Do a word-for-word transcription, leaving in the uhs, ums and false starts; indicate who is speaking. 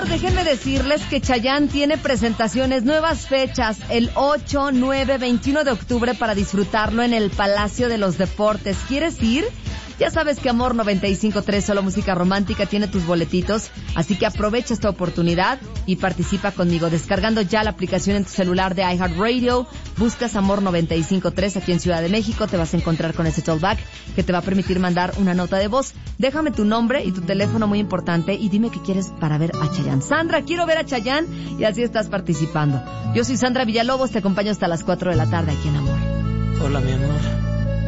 Speaker 1: Déjenme decirles que Chayanne tiene presentaciones, nuevas fechas, el ocho, nueve, veintiuno de octubre para disfrutarlo en el Palacio de los Deportes. ¿Quieres ir? Ya sabes que Amor noventa y cinco punto tres, solo música romántica, tiene tus boletitos, así que aprovecha esta oportunidad y participa conmigo. Descargando ya la aplicación en tu celular de iHeartRadio, buscas Amor noventa y cinco punto tres aquí en Ciudad de México, te vas a encontrar con ese talkback que te va a permitir mandar una nota de voz. Déjame tu nombre y tu teléfono, muy importante, y dime qué quieres para ver a Chayanne. Sandra, quiero ver a Chayanne, y así estás participando. Yo soy Sandra Villalobos, te acompaño hasta las cuatro de la tarde aquí en Amor.
Speaker 2: Hola, mi amor.